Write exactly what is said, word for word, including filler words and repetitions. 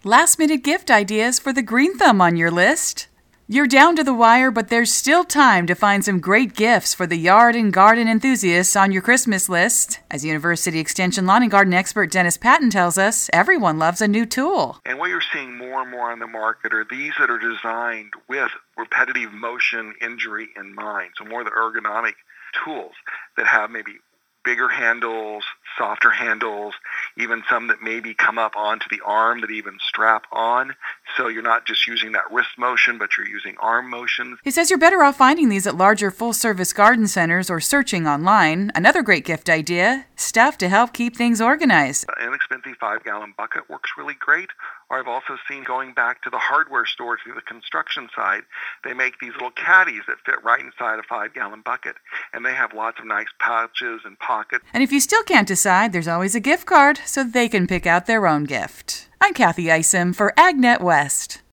Last-minute gift ideas for the green thumb on your list? You're down to the wire, but there's still time to find some great gifts for the yard and garden enthusiasts on your Christmas list. As University Extension Lawn and Garden expert Dennis Patton tells us, everyone loves a new tool. And what you're seeing more and more on the market are these that are designed with repetitive motion injury in mind. So more the ergonomic tools that have maybe bigger handles, softer handles, even some that maybe come up onto the arm that even strap on. So you're not just using that wrist motion, but you're using arm motions. He says you're better off finding these at larger full-service garden centers or searching online. Another great gift idea, stuff to help keep things organized. An inexpensive five-gallon bucket works really great. Or I've also seen, going back to the hardware stores, to the construction side, they make these little caddies that fit right inside a five-gallon bucket. And they have lots of nice pouches and pockets. And if you still can't decide, there's always a gift card so they can pick out their own gift. I'm Kathy Isom for AgNet West.